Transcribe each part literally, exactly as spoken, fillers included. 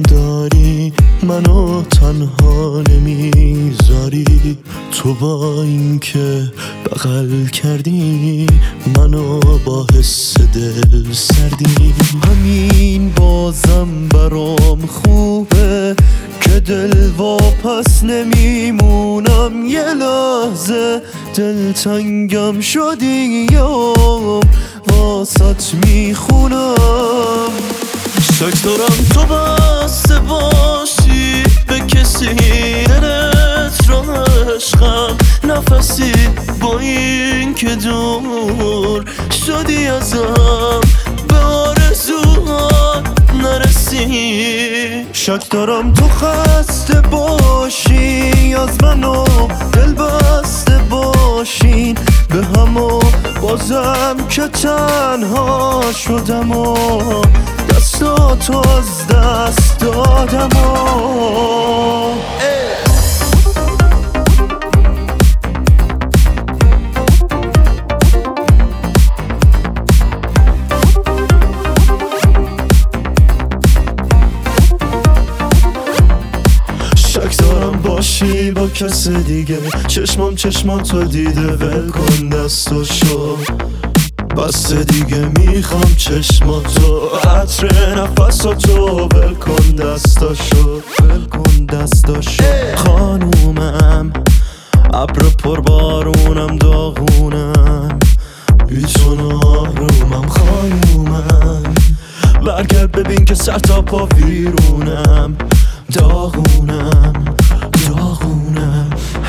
داری، منو تنها نمیذاری. تو با این که بغل کردی منو با حس دل سردی. همین بازم برام خوبه که دل واپس نمیمونم. یه لحظه دلتنگم شدی یا واسط میخونم. شک دارم تو بسته باشی به کسی دلت رو عشقم. نفسی با این که دور شدی ازم به آرزوات نرسی. شک دارم تو خسته باشی از منو دل بسته باشین به همو بازم که تنها شدم و دستاتو از دست دادم و شک دارم باشی با کس دیگه. چشمام چشماتو دیده ول کن دستاشو. بس دیگه میخوام چشماتو عطر نفساتو ول کن دستاشو. ول کن دستاشو خانومم ابر پر بارونم داغونم بی تو نارومم. خانومم برگرد ببین که سر تا پا ویرونم. داغونم داغونم.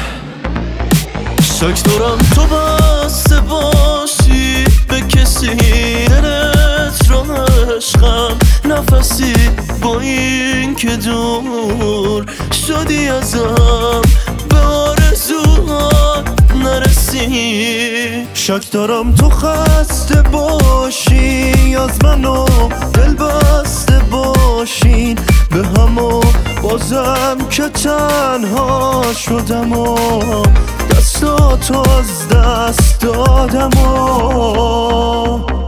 شک دارم تو بسته باشی به کسی دلت رو عشقم. نفسی با این که دور شدی ازم به آرزوات نرسی. شک دارم تو خسته باشی از منو دل بسته باشین به همو بازم که تنها شدم و دستاتو از دست دادم و